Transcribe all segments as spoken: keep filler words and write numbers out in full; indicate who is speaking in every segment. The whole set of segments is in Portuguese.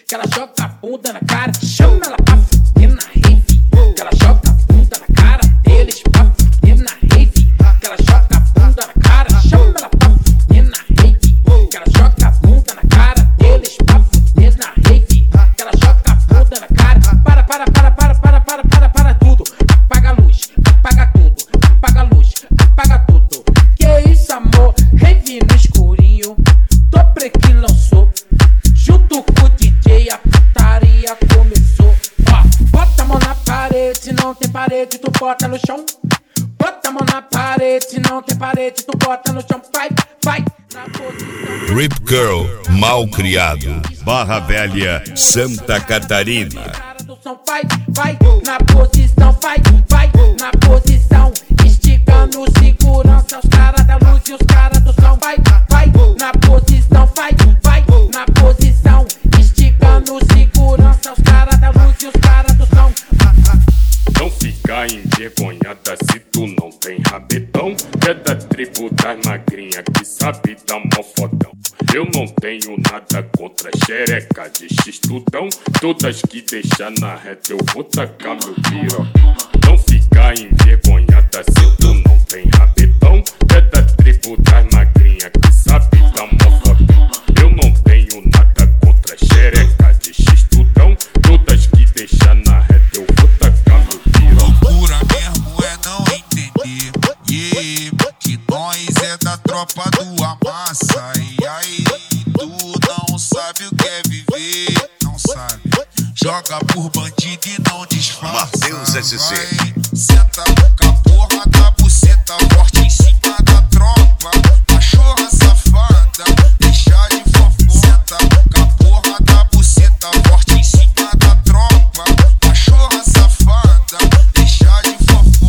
Speaker 1: que ela joga a bunda na cara. Chama ela pra fuder na rave, que ela joga a bunda na cara deles. Pra fuder na rave, que ela joga a bunda na cara. Chama ela pra fuder na rave, que ela joga a bunda na cara deles. Pra fuder na rave, que ela joga a bunda na cara. Para, para, para, para, para, para, para, para tudo. Apaga a luz, apaga tudo, apaga a luz, apaga tudo. Que isso, amor? Rave no escurinho, Dobre que lançou. Junto com o D J a putaria começou. Ó, bota a mão na parede, se não tem parede tu bota no chão. Bota a mão na parede, se não tem parede tu bota no chão. Vai, vai, na posição.
Speaker 2: Rip Girl, mal criado, Barra Velha, Santa Catarina.
Speaker 1: Vai, vai, na posição, vai, vai, na posição. Esticando segurança, os caras da luz e os caras do som. Vai, vai, na posição, vai, vai, na posição. Esticando segurança, os caras da luz e os caras do som.
Speaker 3: Não fica envergonhada se tu não tem rabetão. É da tribo das magrinhas que sabe dar mó fodão. Eu não tenho nada contra xereca de x-tudão. Todas que deixar na reta eu vou tacar meu piró. Não fica envergonhada se tu não tem rabetão. É da tribo das magrinhas que sabe dar mó fodão. Eu não tenho nada contra xereca de x-tudão. Todas que deixar na reta eu vou tacar meu piró.
Speaker 4: Loucura mesmo é não entender, yeah, que nós é da tropa do Amassa. E aí, tu não sabe o que é viver, não sabe. Joga por bandido e não disfarça.
Speaker 2: Matheus S C.
Speaker 4: Vai, senta com a porra da buceta forte em cima da tropa. Cachorra safada, deixa de fofo. Senta com a porra da buceta forte em cima da tropa. Cachorra safada, deixa de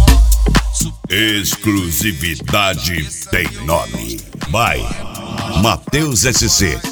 Speaker 4: fofo.
Speaker 2: Exclusividade tem nome. Vai, Matheus S C.